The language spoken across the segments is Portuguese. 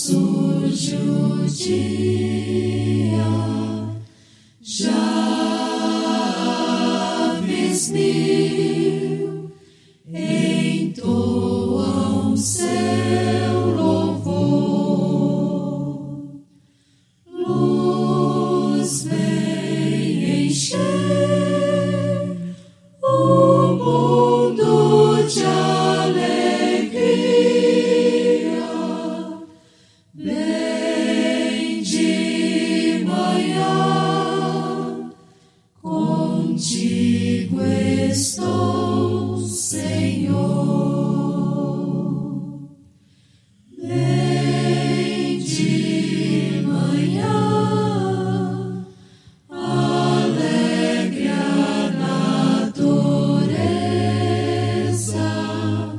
surge o dia, aves mil entoam seu louvor, luz vem encher o mundo de alegria, bem de manhã, contigo estou, Senhor. Bem de manhã, alegre a natureza,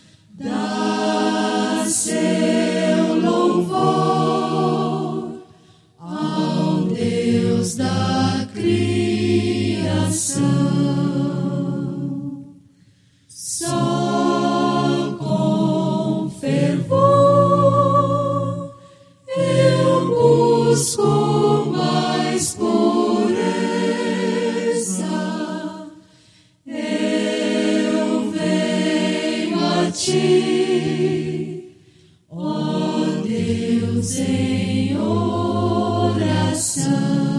dá seu louvor ao Deus da criação. Só com fervor eu busco mais pureza, eu venho a ti, ó Deus, em oração.